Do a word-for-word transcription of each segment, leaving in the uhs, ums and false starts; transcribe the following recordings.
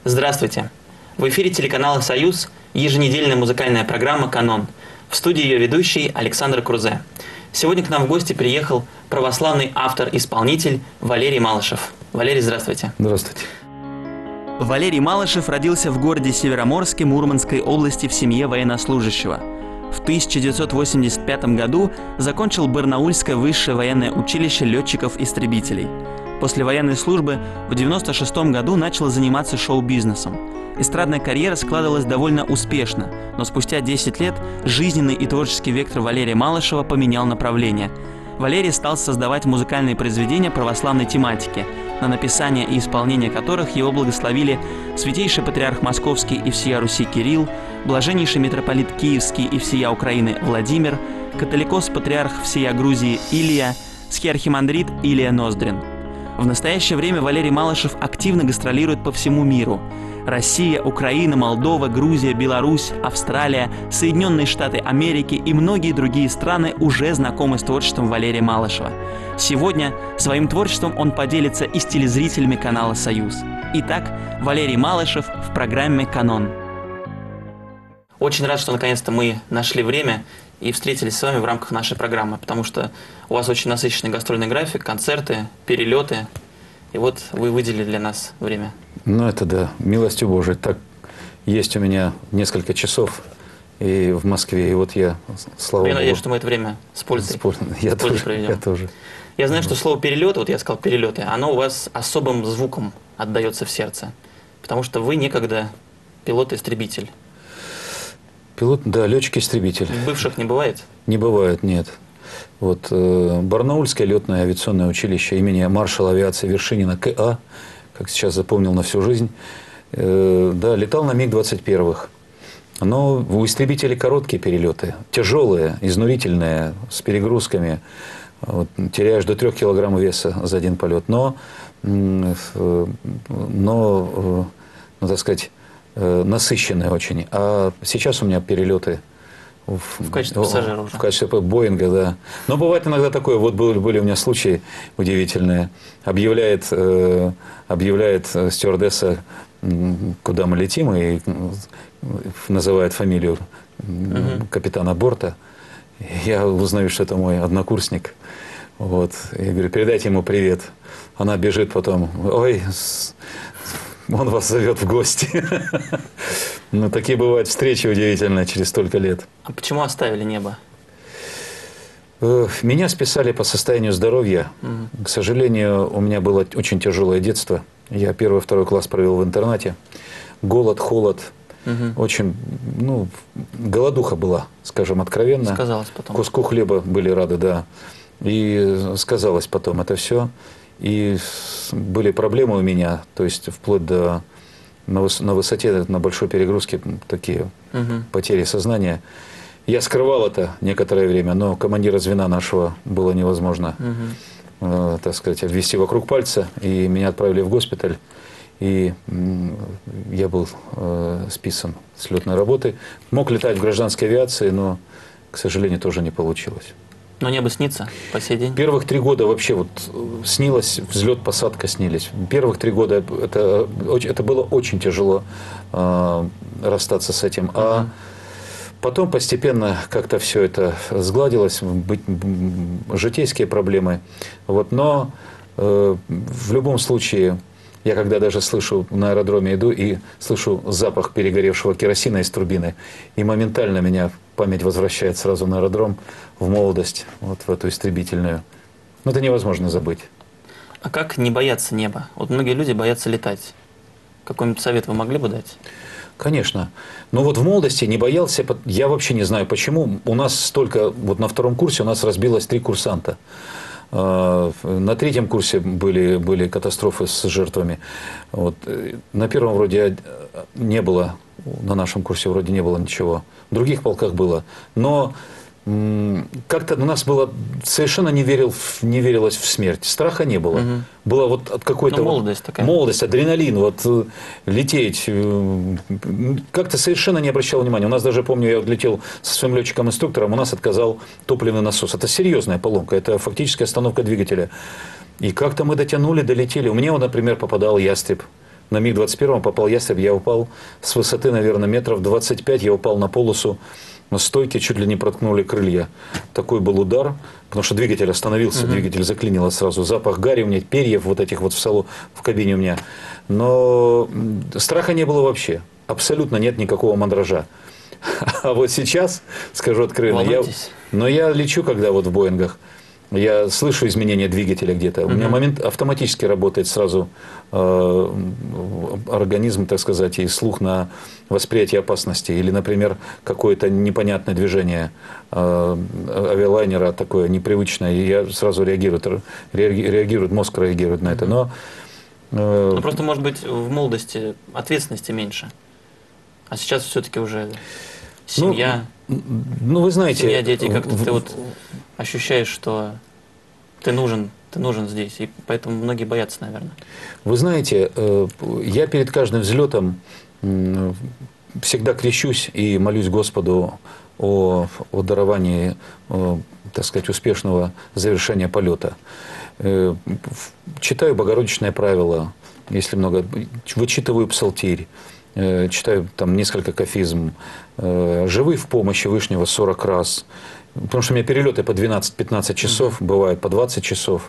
Здравствуйте! В эфире телеканала «Союз» еженедельная музыкальная программа «Канон». В студии ее ведущий Александр Крузе. Сегодня к нам в гости приехал православный автор-исполнитель Валерий Малышев. Валерий, здравствуйте. Здравствуйте. Валерий Малышев родился в городе Североморске Мурманской области в семье военнослужащего. В тысяча девятьсот восемьдесят пятом году закончил Барнаульское высшее военное училище летчиков-истребителей. После военной службы в девяносто шестом году начал заниматься шоу-бизнесом. Эстрадная карьера складывалась довольно успешно, но спустя десять лет жизненный и творческий вектор Валерия Малышева поменял направление. Валерий стал создавать музыкальные произведения православной тематики, на написание и исполнение которых его благословили святейший патриарх Московский и всея Руси Кирилл, блаженнейший митрополит Киевский и всея Украины Владимир, католикос-патриарх всея Грузии Илия, схиархимандрит Илия Ноздрин. В настоящее время Валерий Малышев активно гастролирует по всему миру. Россия, Украина, Молдова, Грузия, Беларусь, Австралия, Соединенные Штаты Америки и многие другие страны уже знакомы с творчеством Валерия Малышева. Сегодня своим творчеством он поделится и с телезрителями канала «Союз». Итак, Валерий Малышев в программе «Канон». Очень рад, что наконец-то мы нашли время и встретились с вами в рамках нашей программы, потому что у вас очень насыщенный гастрольный график, концерты, перелеты, и вот вы выделили для нас время. Ну, это да, милостью Божией. Так, есть у меня несколько часов и в Москве, и вот я, слава я Богу. Я надеюсь, что мы это время с пользой, с, я, с пользой тоже, проведем. Я тоже. Я знаю, что слово «перелет», вот я сказал «перелеты», оно у вас особым звуком отдается в сердце, потому что вы некогда пилот-истребитель. Пилот, да, летчик-истребитель. Бывших не бывает? Не бывает, нет. Вот э, Барнаульское летное авиационное училище имени маршала авиации Вершинина К А, как сейчас запомнил на всю жизнь, э, да, летал на МиГ двадцать один. Но у истребителей короткие перелеты, тяжелые, изнурительные, с перегрузками. Вот, теряешь до трех килограмм веса за один полет. Но, э, но э, ну, так сказать, насыщенные очень. А сейчас у меня перелеты в, в качестве пассажира уже. В качестве Боинга, да. Но бывает иногда такое, вот были, были у меня случаи удивительные. Объявляет, э, объявляет стюардесса, куда мы летим, и называет фамилию угу. капитана борта. Я узнаю, что это мой однокурсник. Вот. Я говорю, передайте ему привет. Она бежит потом, ой, он вас зовет в гости. Ну, такие бывают встречи удивительные через столько лет. А почему оставили небо? Меня списали по состоянию здоровья. Угу. К сожалению, у меня было очень тяжелое детство. Я первый, второй класс провел в интернате. Голод, холод. Угу. Очень, ну, голодуха была, скажем, откровенно. Сказалось потом. Куску хлеба были рады, да. И сказалось потом это все. И были проблемы у меня, то есть вплоть до на, выс, на высоте, на большой перегрузке такие угу. потери сознания. Я скрывал это некоторое время, но командира звена нашего было невозможно, угу. э, так сказать, обвести вокруг пальца. И меня отправили в госпиталь. И э, я был э, списан с летной работы. Мог летать в гражданской авиации, но, к сожалению, тоже не получилось. Но небо снится по сей день? Первых три года вообще вот снилось, взлет, посадка снились. Первых три года это, это было очень тяжело э, расстаться с этим. А угу. потом постепенно как-то все это сгладилось, быть, житейские проблемы. Вот, но э, в любом случае, я когда даже слышу, на аэродроме иду и слышу запах перегоревшего керосина из турбины, и моментально меня память возвращает сразу на аэродром, в молодость, вот в эту истребительную. Но это невозможно забыть. А как не бояться неба? Вот многие люди боятся летать. Какой-нибудь совет вы могли бы дать? Конечно. Но вот в молодости не боялся, я вообще не знаю почему. У нас столько, вот на втором курсе у нас разбилось три курсанта. На третьем курсе были, были катастрофы с жертвами. Вот. На первом вроде не было, на нашем курсе вроде не было ничего. В других полках было. Но как-то у нас было совершенно не, верил, не верилось в смерть. Страха не было. Угу. Была вот от какой-то ну, молодость вот, такая. Молодость, адреналин, вот лететь. Как-то совершенно не обращал внимания. У нас даже, помню, я летел со своим летчиком-инструктором, у нас отказал топливный насос. Это серьезная поломка, это фактически остановка двигателя. И как-то мы дотянули, долетели. У меня, вот, например, попадал ястреб на миг двадцать первом попал ястреб, я упал с высоты, наверное, метров двадцать пять, я упал на полосу, на стойке, чуть ли не проткнули крылья. Такой был удар, потому что двигатель остановился, угу. двигатель заклинило сразу. Запах гари у меня, перьев вот этих вот в салу, в кабине у меня. Но страха не было вообще. Абсолютно нет никакого мандража. А вот сейчас, скажу откровенно, я, но я лечу, когда вот в Боингах, я слышу изменения двигателя где-то. Uh-huh. У меня момент автоматически работает сразу э, организм, так сказать, и слух на восприятие опасности. Или, например, какое-то непонятное движение э, авиалайнера такое непривычное, и я сразу реагирую, реагирует, мозг реагирует на это. Но, э, Но просто, может быть, в молодости ответственности меньше. А сейчас все-таки уже семья, ну, ну, вы знаете, семья, дети, как-то ты вот ощущаешь, что ты нужен, ты нужен здесь, и поэтому многие боятся, наверное. Вы знаете, я перед каждым взлетом всегда крещусь и молюсь Господу о, о даровании, о, так сказать, успешного завершения полета. Читаю Богородичное правило, если много, вычитываю псалтирь. Читаю там несколько кафизм, живы в помощи Вышнего сорок раз, потому что у меня перелеты по двенадцать-пятнадцать часов, mm-hmm. бывает по двадцать часов,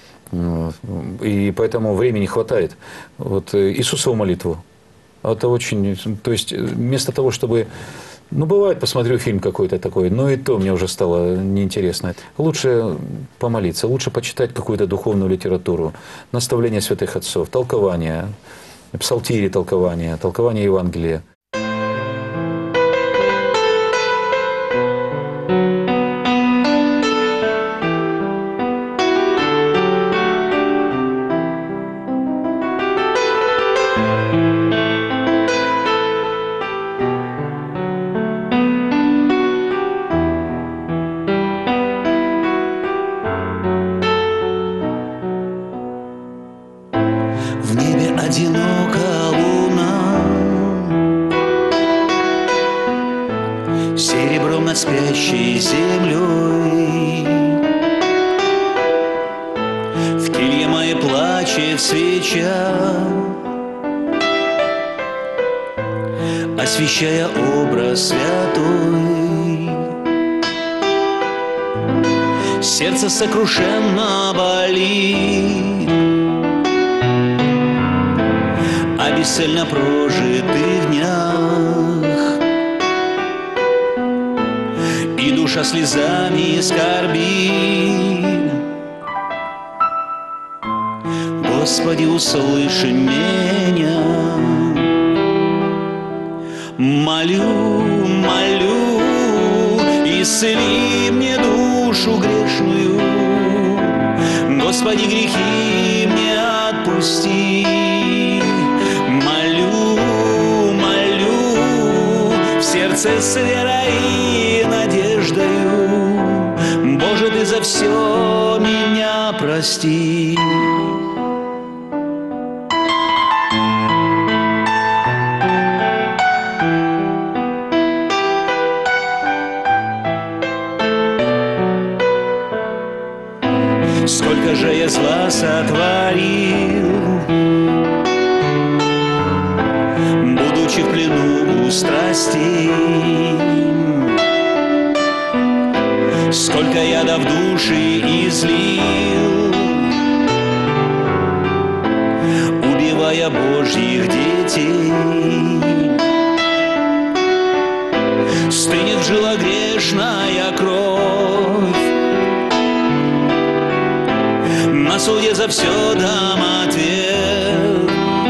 и поэтому времени хватает. Вот Иисусову молитву, это очень, то есть вместо того, чтобы, ну бывает, посмотрю фильм какой-то такой, но и то мне уже стало неинтересно. Лучше помолиться, лучше почитать какую-то духовную литературу, наставления святых отцов, толкования. Псалтири толкования, толкования Евангелия. В небе одинока луна, серебром над спящей землей. В келье моей плачет свеча, освещая образ святой. Сердце сокрушенно болит о бесцельно прожитых днях, и душа слезами скорбит. Господи, услыши меня, молю, молю, исцели мне душу грешную. Господи, грехи мне отпусти. Сердце с верой и надеждою, Боже, Ты за все меня прости. Сколько же я зла сотворил, будучи в плену у страстей. Сколько яда в души излил, убивая Божьих детей. Стынет в жилах грешная кровь, на суде за все дам ответ.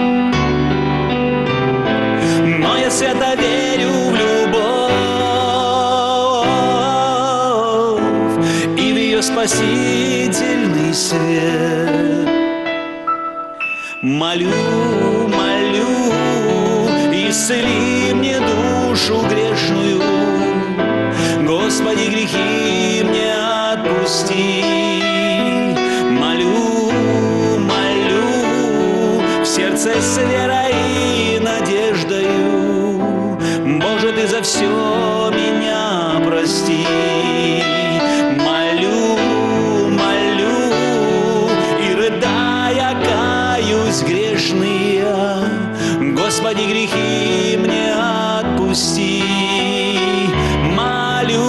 Но я свято верю в любовь и в ее спасительный свет. Молю, молю, исцели мне душу грешную. Господи, грехи мне отпусти. Молю, молю, в сердце с верой и надеждою, Боже, Ты за все меня прости. Молю, молю, и рыдая каюсь грешный я. Господи, грехи мне отпусти. Молю,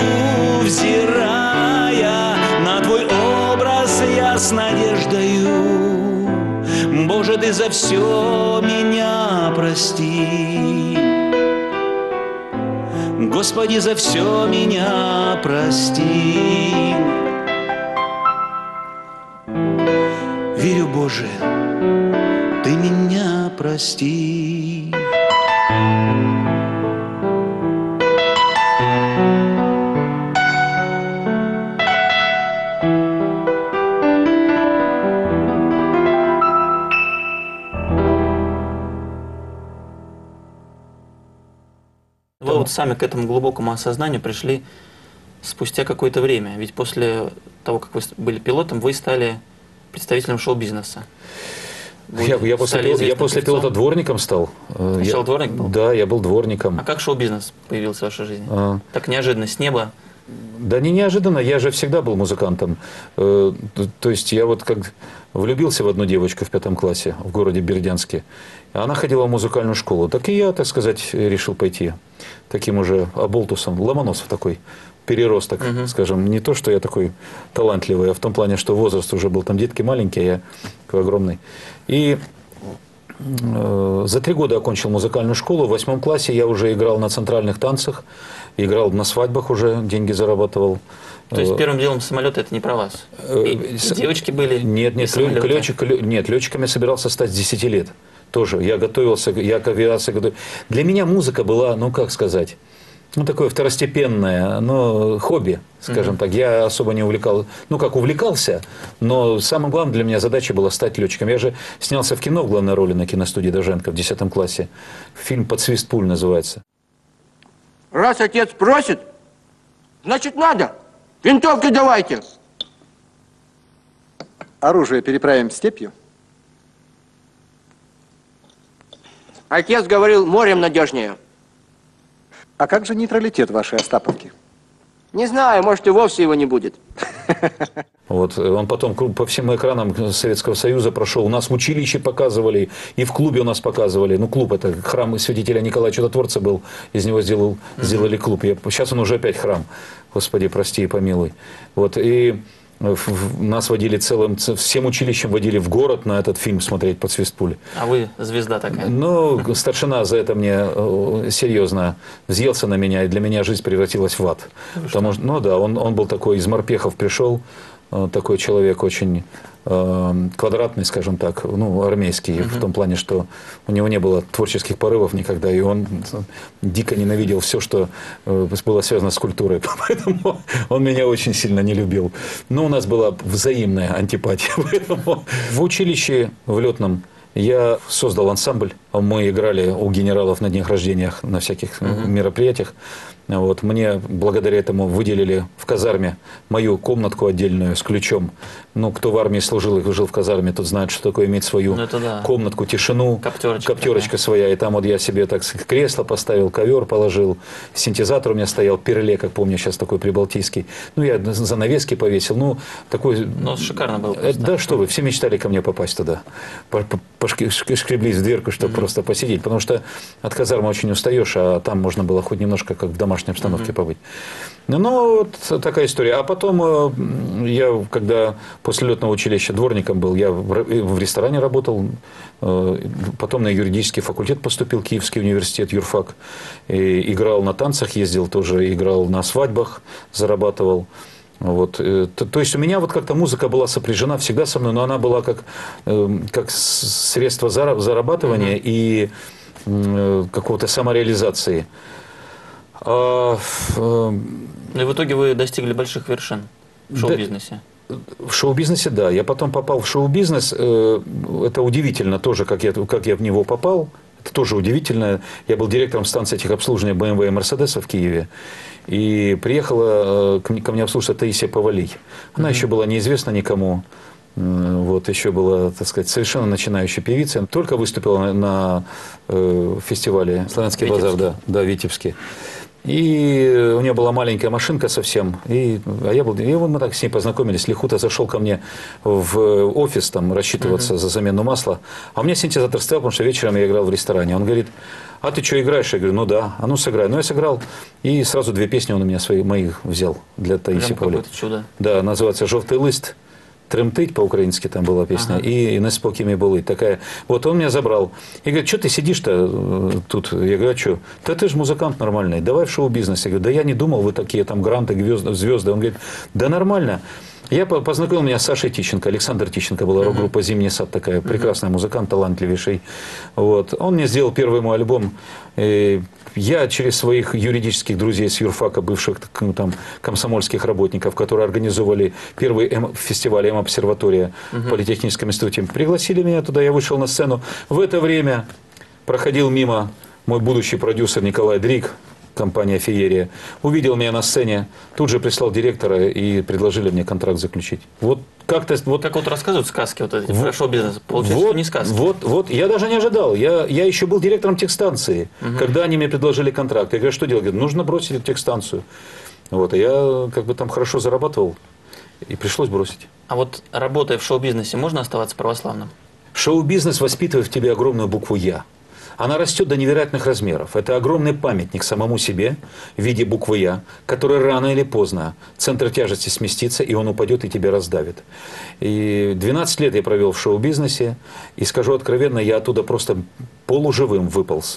взирая на Твой образ, я с надеждою. Боже, Ты за все меня прости. Господи, за все меня прости. Верю, Боже, Ты меня прости. Вы вот сами к этому глубокому осознанию пришли спустя какое-то время. Ведь после того, как вы были пилотом, вы стали представителем шоу-бизнеса. Я, я после, пил, я после пилота дворником стал. Сначала я, дворник был? Да, я был дворником. А как шоу-бизнес появился в вашей жизни? А, так неожиданно, с неба? Да не неожиданно, я же всегда был музыкантом. То есть я вот как влюбился в одну девочку в пятом классе в городе Бердянске. Она ходила в музыкальную школу. Так и я, так сказать, решил пойти таким уже оболтусом. Ломоносов такой, переросток, угу. скажем. Не то, что я такой талантливый, а в том плане, что возраст уже был. Там детки маленькие, а я такой огромный. И э, за три года окончил музыкальную школу. В восьмом классе я уже играл на центральных танцах. Играл на свадьбах уже, деньги зарабатывал. То есть первым делом самолеты это не про вас? И, и девочки были? Нет, нет, летчик, нет, летчиком я собирался стать с десяти лет. Тоже. Я готовился, я к авиации готовился. Для меня музыка была, ну как сказать, ну такое второстепенное, ну, хобби, скажем mm-hmm. так. Я особо не увлекал, ну как увлекался, но самым главным для меня задача была стать летчиком. Я же снялся в кино в главной роли на киностудии Доженко в десятом классе. Фильм «Под свист пуль» называется. Раз отец просит, значит надо. Винтовки давайте. Оружие переправим степью. Отец говорил, морем надежнее. А как же нейтралитет вашей Остаповки? Не знаю, может и вовсе его не будет. Вот, он потом по всем экранам Советского Союза прошел. У нас в училище показывали, и в клубе у нас показывали. Ну, клуб это храм святителя Николая Чудотворца был, из него сделал, сделали клуб. Я, сейчас он уже опять храм. Господи, прости и помилуй. Вот, и нас водили целым, всем училищем водили в город на этот фильм смотреть «Под свист пули». А вы звезда такая? Ну, старшина за это мне серьезно взъелся на меня, и для меня жизнь превратилась в ад. Потому что, ну да, он, он был такой, из морпехов пришел, такой человек очень э, квадратный, скажем так, ну, армейский, uh-huh. в том плане, что у него не было творческих порывов никогда, и он дико ненавидел все, что э, было связано с культурой, поэтому он меня очень сильно не любил. Но у нас была взаимная антипатия, поэтому в училище в летном я создал ансамбль, мы играли у генералов на днях рождения, на всяких uh-huh. мероприятиях. Вот, мне благодаря этому выделили в казарме мою комнатку отдельную с ключом. Ну, кто в армии служил и жил в казарме, тот знает, что такое иметь свою ну, да. комнатку, тишину, коптерочка, коптерочка своя. И там вот я себе так кресло поставил, ковер положил, синтезатор у меня стоял, перле, как помню, сейчас такой прибалтийский. Ну, я занавески повесил. Ну, такой... Ну, шикарно было. Просто. Да, что вы, все мечтали ко мне попасть туда. Пошкреблись в дверку, чтобы mm-hmm. просто посидеть. Потому что от казармы очень устаешь, а там можно было хоть немножко как в домашней обстановке mm-hmm. побыть. Ну, вот такая история. А потом я, когда после летного училища дворником был, я в ресторане работал, потом на юридический факультет поступил, Киевский университет, юрфак. И играл на танцах, ездил тоже, играл на свадьбах, зарабатывал. Вот. То, то есть у меня вот как-то музыка была сопряжена всегда со мной, но она была как, как средство зарабатывания mm-hmm. и какого-то самореализации. А, и в итоге вы достигли больших вершин в шоу-бизнесе. Да, в шоу-бизнесе, да. Я потом попал в шоу-бизнес. Это удивительно тоже, как я, как я в него попал. Это тоже удивительно. Я был директором станции техобслуживания бэ эм вэ и Мерседеса в Киеве. И приехала ко мне обслуживаться Таисия Повалий. Она mm-hmm. еще была неизвестна никому. Вот, еще была, так сказать, совершенно начинающая певица. Только выступила на, на э, фестивале «Славянский базар», да, да, в Витебске. И у нее была маленькая машинка совсем. И, а я был, и мы так с ней познакомились. Лихута зашел ко мне в офис там рассчитываться uh-huh. за замену масла. А у меня синтезатор стоял, потому что вечером я играл в ресторане. Он говорит: а ты что, играешь? Я говорю: ну да. А ну сыграй. Ну я сыграл. И сразу две песни он у меня свои, моих взял для Таисии Павлет. Чудо. Да, называется «Жовтый лист». «Тремтить» по-украински там была песня, ага. и «Не спокійні були». Такая. Вот он меня забрал. И говорит: что ты сидишь-то тут? Я говорю: а что? Да ты же музыкант нормальный, давай в шоу-бизнес. Я говорю: да я не думал, вы такие там гранты, звезды. Он говорит: да нормально. Я познакомил меня с Сашей Тищенко, Александр Тищенко, была рок-группа «Зимний сад», такая прекрасная музыкант, талантливейший. Вот. Он мне сделал первый мой альбом. Я через своих юридических друзей с юрфака, бывших там комсомольских работников, которые организовывали первый М- фестиваль «М-обсерватория» в Политехническом институте, пригласили меня туда, я вышел на сцену. В это время проходил мимо мой будущий продюсер Николай Дрик, компания «Феерия», увидел меня на сцене, тут же прислал директора и предложили мне контракт заключить. Вот как-то... Вот, как вот рассказывают сказки, вот эти, вот, про шоу-бизнес, получается, вот, что не сказки. Вот, вот, я даже не ожидал. Я, я еще был директором техстанции, угу. когда они мне предложили контракт. Я говорю: что делать? Говорю: нужно бросить эту техстанцию. Вот, и я как бы там хорошо зарабатывал, и пришлось бросить. А вот работая в шоу-бизнесе, можно оставаться православным? Шоу-бизнес воспитывает в тебе огромную букву «Я». Она растет до невероятных размеров. Это огромный памятник самому себе в виде буквы «Я», который рано или поздно центр тяжести сместится, и он упадет и тебя раздавит. И двенадцать лет я провел в шоу-бизнесе, и скажу откровенно, я оттуда просто полуживым выполз.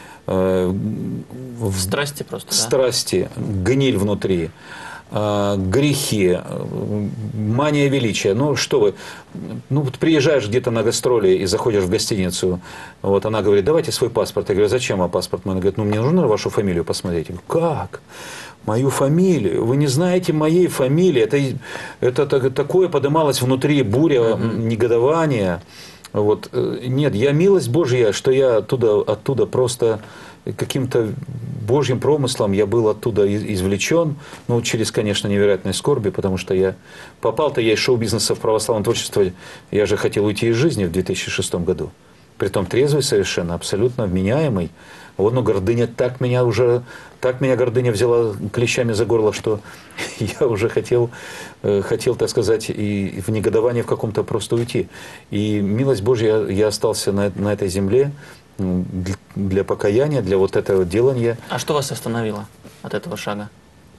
В страсти просто, В страсти, гниль внутри. Грехи, мания величия. Ну, что вы, ну, вот приезжаешь где-то на гастроли и заходишь в гостиницу, вот она говорит: давайте свой паспорт. Я говорю: зачем вам паспорт? Она говорит: ну, мне нужно вашу фамилию посмотреть. Я говорю: как? Мою фамилию? Вы не знаете моей фамилии? Это, это, это такое подымалось внутри буря, mm-hmm. негодования. Вот. Нет, я милость Божья, что я оттуда, оттуда просто каким-то Божьим промыслом я был оттуда извлечен, ну, через, конечно, невероятные скорби, потому что я попал-то я из шоу-бизнеса в православное творчество, я же хотел уйти из жизни в две тысячи шестом году. Притом трезвый совершенно, абсолютно вменяемый. Вот, ну, гордыня так меня уже, так меня гордыня взяла клещами за горло, что я уже хотел, хотел, так сказать, и в негодовании в каком-то просто уйти. И милость Божья, я остался на, на этой земле для покаяния, для вот этого делания. А что вас остановило от этого шага?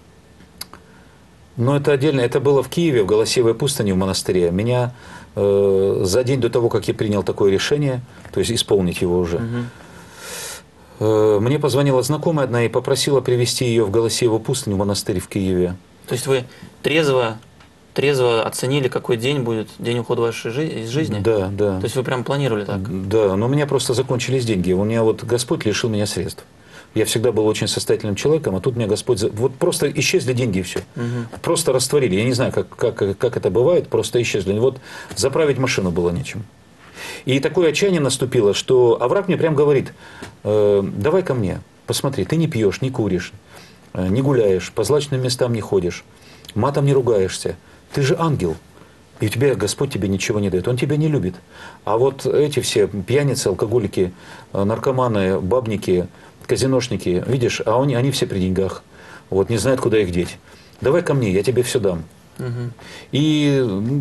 Ну, это отдельно. Это было в Киеве, в Голосиевой пустыне, в монастыре. Меня э, за день до того, как я принял такое решение, то есть исполнить его уже, угу. э, мне позвонила знакомая одна и попросила привезти ее в Голосиеву пустыню, в монастырь в Киеве. То есть вы трезво, трезво оценили, какой день будет, день ухода вашей жизни, из жизни? Да, да. То есть вы прям планировали так? Да, но у меня просто закончились деньги. У меня вот Господь лишил меня средств. Я всегда был очень состоятельным человеком, а тут меня Господь... Вот просто исчезли деньги и все. Угу. Просто растворили. Я не знаю, как, как, как это бывает, просто исчезли. Вот заправить машину было нечем. И такое отчаяние наступило, что... А враг мне прям говорит: э, давай ко мне, посмотри, ты не пьешь, не куришь, э, не гуляешь, по злачным местам не ходишь, матом не ругаешься. Ты же ангел. И у тебя Господь тебе ничего не дает. Он тебя не любит. А вот эти все пьяницы, алкоголики, наркоманы, бабники, казиношники, видишь, а они, они все при деньгах. Вот, не знают, куда их деть. Давай ко мне, я тебе все дам. Угу. И,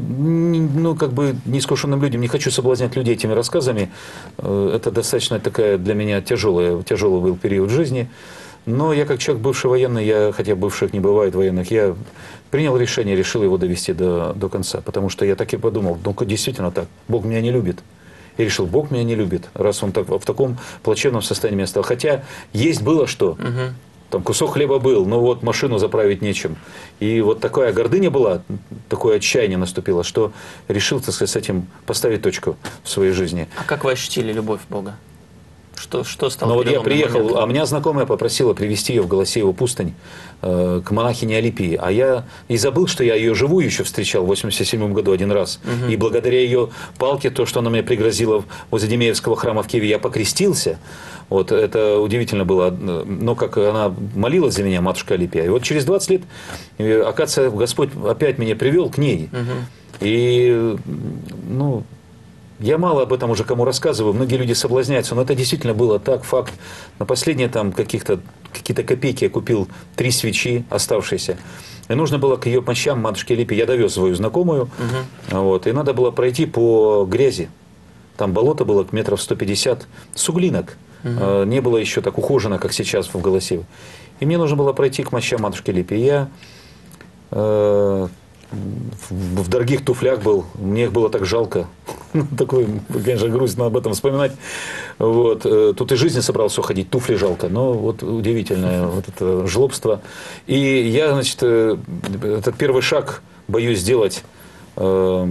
ну, как бы, неискушенным людям, не хочу соблазнять людей этими рассказами. Это достаточно такая для меня тяжелая, тяжелый был период жизни. Но я, как человек бывший военный, я, хотя бывших не бывает военных, я принял решение, решил его довести до, до конца. Потому что я так и подумал: ну, действительно так, Бог меня не любит. И решил: Бог меня не любит, раз он так, в таком плачевном состоянии меня стал. Хотя есть было что. Угу. Там кусок хлеба был, но вот машину заправить нечем. И вот такая гордыня была, такое отчаяние наступило, что решил, так сказать, с этим поставить точку в своей жизни. А как вы ощутили любовь Бога? Что, что стало? Ну вот я приехал, моментом? А меня знакомая попросила привезти ее в Голосиеву пустынь э, к монахине Алипии. А я и забыл, что я ее живую еще встречал в восемьдесят седьмом году один раз. Угу. И благодаря ее палке, то, что она мне пригрозила возле Демеевского храма в Киеве, я покрестился. Вот это удивительно было. Но как она молилась за меня, матушка Алипия. И вот через двадцать лет, оказывается, Господь опять меня привел к ней. Угу. И, ну... Я мало об этом уже кому рассказываю, многие люди соблазняются, но это действительно было так, факт. На последние там каких-то какие-то копейки я купил три свечи оставшиеся. И нужно было к ее мощам, матушке Липе, я довез свою знакомую, угу. вот, и надо было пройти по грязи. Там болото было метров сто пятьдесят, суглинок. Угу. Не было еще так ухожено, как сейчас в Голосиво. И мне нужно было пройти к мощам матушки Липе. Я э, в, в дорогих туфлях был, мне их было так жалко. Такой, конечно, грустно об этом вспоминать. Вот. Тут и жизни собрался уходить, туфли жалко. Но вот удивительное вот это жлобство. И я, значит, этот первый шаг боюсь сделать. Э,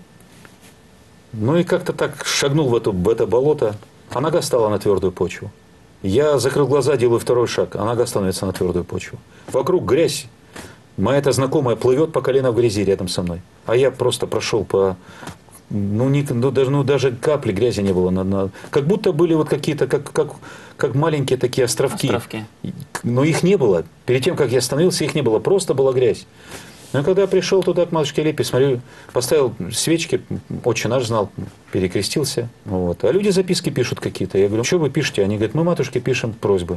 ну и как-то так шагнул в, эту, в это болото. А нога стала на твердую почву. Я закрыл глаза, делаю второй шаг, а нога становится на твердую почву. Вокруг грязь. Моя эта знакомая плывет по колено в грязи рядом со мной. А я просто прошел по... Ну, не, ну, даже, ну даже капли грязи не было. На, на... Как будто были вот какие-то, как, как, как маленькие такие островки. Островки. Но их не было. Перед тем, как я остановился, их не было. Просто была грязь. Но когда я пришел туда к матушке Липе, смотрю, поставил свечки, отче наш знал, перекрестился. Вот. А люди записки пишут какие-то. Я говорю, что вы пишете? Они говорят, мы матушке пишем просьбы.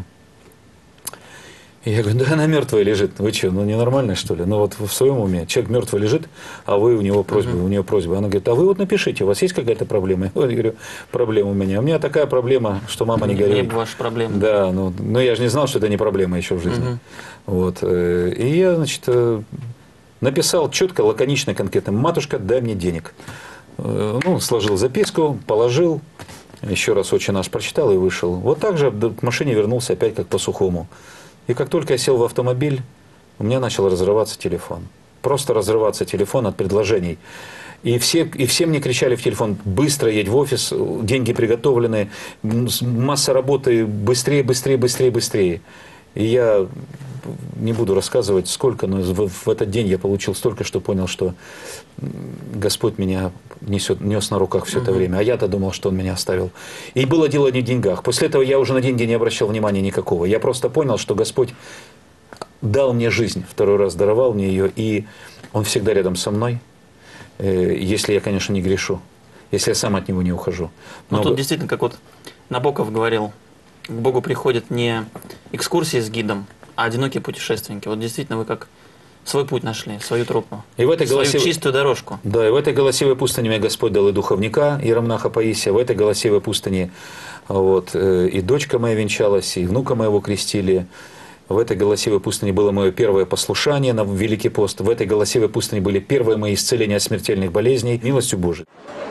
И я говорю, да она мертвая лежит. Вы что, ну ненормально что ли? Ну вот в своем уме. Человек мертвый лежит, а вы у него просьбы, uh-huh. у нее просьбы. Она говорит, а вы вот напишите, у вас есть какая-то проблема? Я говорю, проблема у меня. У меня такая проблема, что мама не горюет. Не ваша проблема. Да, ну, но я же не знал, что это не проблема еще в жизни. Uh-huh. Вот. И я, значит, написал четко, лаконично, конкретно, матушка, дай мне денег. Ну, сложил записку, положил, еще раз отче наш прочитал и вышел. Вот так же к машине вернулся опять как по сухому. И как только я сел в автомобиль, у меня начал разрываться телефон. Просто разрываться телефон от предложений. И все, и все мне кричали в телефон, быстро едь в офис, деньги приготовлены, масса работы, быстрее, быстрее, быстрее, быстрее. И я не буду рассказывать, сколько, но в, в этот день я получил столько, что понял, что Господь меня несет, нес на руках все это время. А я-то думал, что Он меня оставил. И было дело не в деньгах. После этого я уже на деньги не обращал внимания никакого. Я просто понял, что Господь дал мне жизнь, второй раз даровал мне ее, и Он всегда рядом со мной, если я, конечно, не грешу, если я сам от Него не ухожу. Но Но тут действительно, как вот Набоков говорил, к Богу приходят не экскурсии с гидом, а одинокие путешественники. Вот действительно вы как свой путь нашли, свою тропу, и в этой свою голосивой... чистую дорожку. Да, и в этой голосивой пустыне мне Господь дал и духовника, иеромонаха Паисия. В этой голосивой пустыне вот, и дочка моя венчалась, и внука моего крестили. В этой голосивой пустыне было мое первое послушание на Великий пост. В этой голосивой пустыне были первые мои исцеления от смертельных болезней милостью Божией.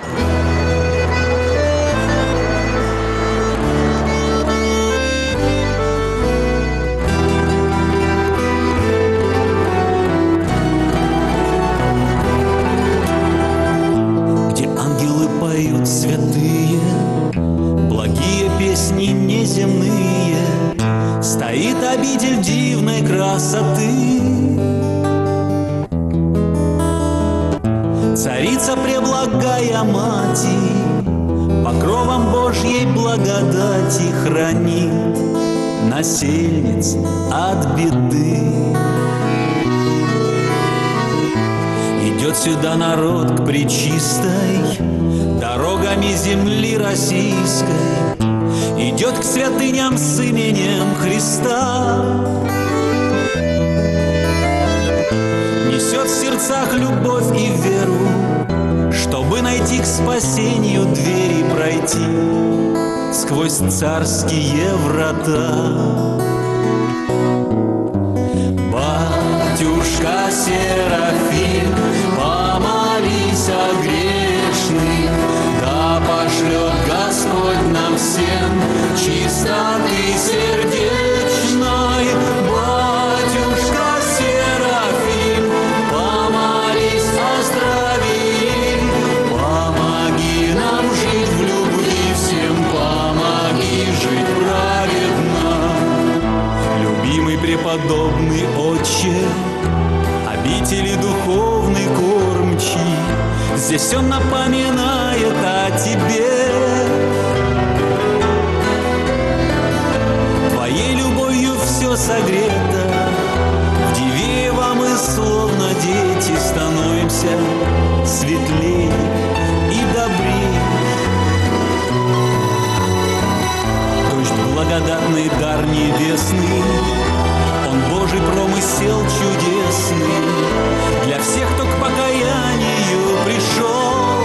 Святые, благие песни неземные, стоит обитель дивной красоты. Царица преблагая Мати, покровом Божьей благодати хранит насельниц от беды. Идет сюда народ к пречистой, дорогами земли российской, идет к святыням с именем Христа. Несет в сердцах любовь и веру, чтобы найти к спасению двери пройти сквозь царские врата. Батюшка Серафим, помолись о грешных, да пошлет Господь нам всем чистоты сердечной. Батюшка Серафим, помолись о здравии, помоги нам жить в любви всем, помоги жить праведно. Любимый преподобный Отче, обители духовный кормчий, здесь он напоминает о тебе. Твоей любовью все согрето, в Дивеево мы словно дети становимся светлее и добрее. Дождь благодатный, дар небесный замысел чудесный для всех, кто к покаянию пришел.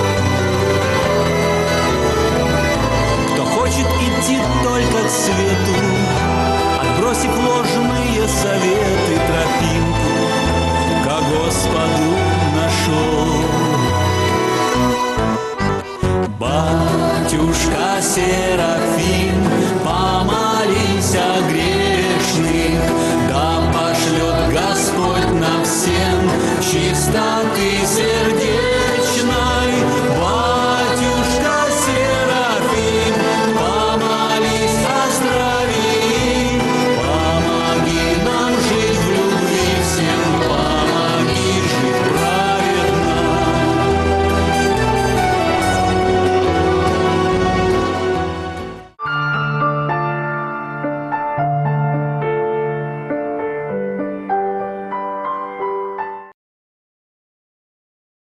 Кто хочет идти только к свету, отбросив ложные советы, тропинку ко Господу нашел. Батюшка Серафим, помолись о грешных, да пошлет Господь нам всем чисто